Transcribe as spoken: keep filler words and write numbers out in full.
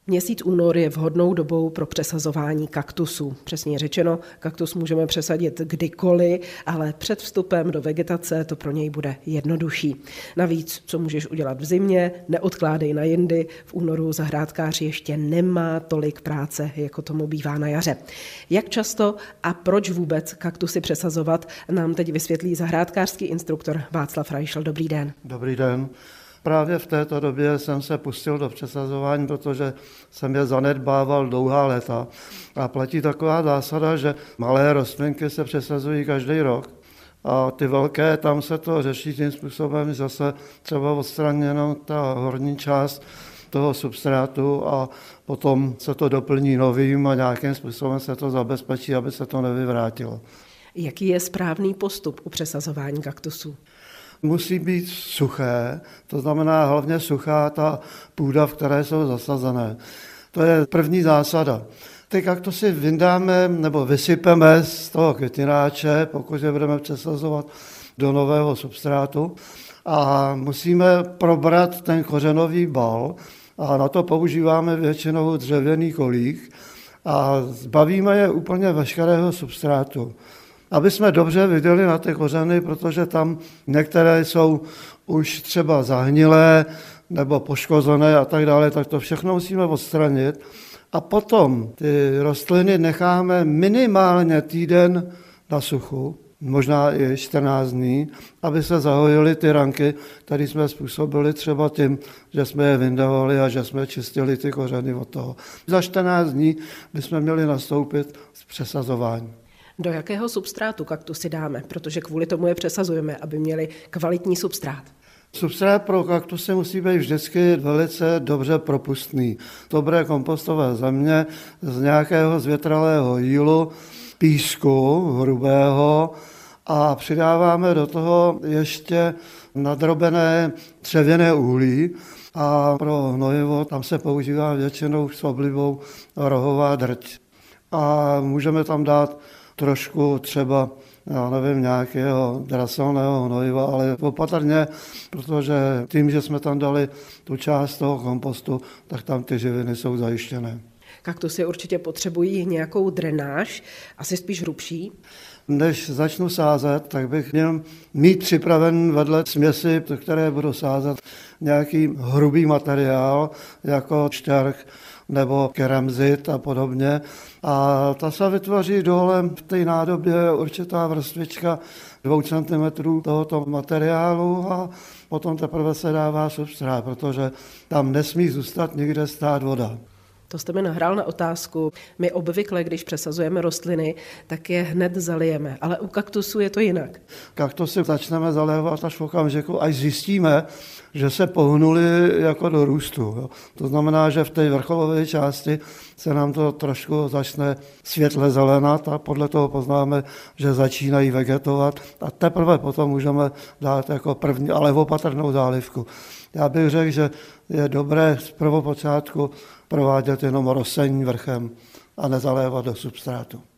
Měsíc únor je vhodnou dobou pro přesazování kaktusů. Přesně řečeno, kaktus můžeme přesadit kdykoliv, ale před vstupem do vegetace to pro něj bude jednodušší. Navíc, co můžeš udělat v zimě, neodkládej na jindy. V únoru zahrádkář ještě nemá tolik práce, jako tomu bývá na jaře. Jak často a proč vůbec kaktusy přesazovat, nám teď vysvětlí zahrádkářský instruktor Václav Reichel. Dobrý den. Dobrý den. Právě v této době jsem se pustil do přesazování, protože jsem je zanedbával dlouhá léta. A platí taková zásada, že malé rostlinky se přesazují každý rok. A ty velké, tam se to řeší tím způsobem, že se třeba odstraněno ta horní část toho substrátu a potom se to doplní novým a nějakým způsobem se to zabezpečí, aby se to nevyvrátilo. Jaký je správný postup u přesazování kaktusů? Musí být suché, to znamená hlavně suchá ta půda, v které jsou zasazené. To je první zásada. Ty kaktusy vyndáme nebo vysypeme z toho květináče, pokud je budeme přesazovat do nového substrátu a musíme probrat ten kořenový bal a na to používáme většinou dřevěný kolík a zbavíme je úplně veškerého substrátu. Aby jsme dobře viděli na ty kořeny, protože tam některé jsou už třeba zahnilé nebo poškozené a tak dále, tak to všechno musíme odstranit. A potom ty rostliny necháme minimálně týden na suchu, možná i čtrnáct dní, aby se zahojily ty ranky, které jsme způsobili třeba tím, že jsme je vyndavali a že jsme čistili ty kořeny od toho. Za čtrnáct dní bychom měli nastoupit s přesazováním. Do jakého substrátu kaktusy dáme? Protože kvůli tomu je přesazujeme, aby měli kvalitní substrát. Substrát pro kaktusy musí být vždycky velice dobře propustný. Dobré kompostové země z nějakého zvětralého jílu, písku hrubého a přidáváme do toho ještě nadrobené dřevěné uhlí a pro hnojivo tam se používá většinou s oblibou rohová drť. A můžeme tam dát trošku třeba, já nevím, nějakého draselného hnojiva, ale opatrně, protože tím, že jsme tam dali tu část toho kompostu, tak tam ty živiny jsou zajištěné. Kaktusy určitě potřebují nějakou drenáž, asi spíš hrubší. Než začnu sázet, tak bych měl mít připraven vedle směsi, do které budu sázet, nějaký hrubý materiál, jako šťark nebo keramzit a podobně. A ta se vytvoří dole v té nádobě určitá vrstvička dvou centimetrů tohoto materiálu a potom teprve se dává substrát, protože tam nesmí zůstat nikde stát voda. To jste mi nahrál na otázku. My obvykle, když přesazujeme rostliny, tak je hned zalijeme, ale u kaktusů je to jinak. Kaktusy začneme zalévat až v okamžiku, až zjistíme, že se pohnuli jako do růstu. Jo. To znamená, že v té vrcholové části se nám to trošku začne světle zelenat a podle toho poznáme, že začínají vegetovat a teprve potom můžeme dát jako první, ale opatrnou zálivku. Já bych řekl, že je dobré z prvopočátku provádět jenom rosení vrchem a nezalévat do substrátu.